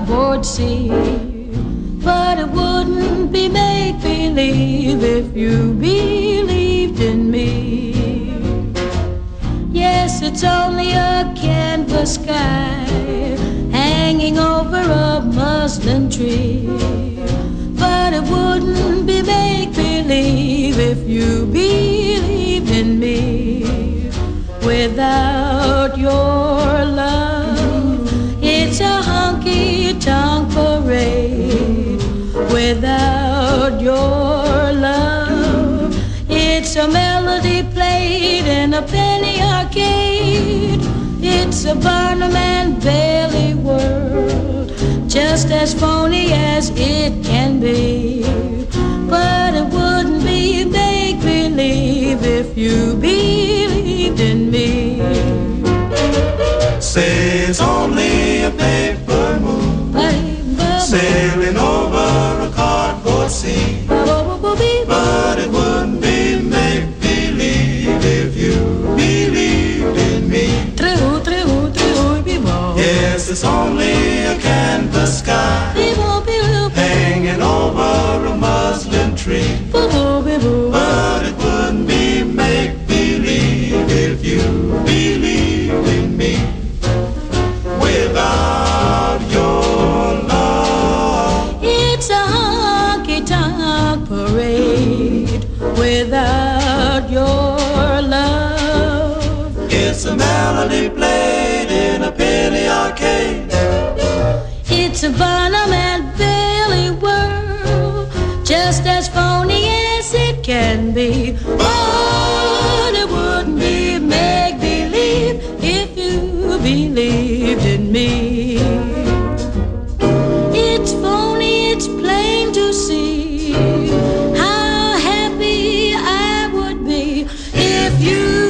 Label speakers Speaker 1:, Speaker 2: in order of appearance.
Speaker 1: cardboard sea. But it wouldn't be make-believe if you believed in me. Yes, it's only a canvas sky hanging over a muslin tree. But it wouldn't be make-believe if you believed in me. Without your love, it's a honky-tonk parade. Without your love, it's a melody played in a penny arcade. It's a Barnum and Bailey world, just as phony as it can be. But it wouldn't be make-believe if you believed in me.
Speaker 2: Say it's only a paper moon sailing over a cardboard sea. But it wouldn't be make-believe if you believed in me. Yes, it's only a canvas sky hanging over a muslin tree. But it wouldn't be make-believe if you believed in me. Without your love,
Speaker 1: it's a honky-tonk parade. Without your love,
Speaker 2: it's a melody played in a penny arcade.
Speaker 1: It's a Barnum and Bailey world, just as phony as it can be. But it wouldn't be make-believe if you believed in me. It's phony, it's plain to see how happy I would be if you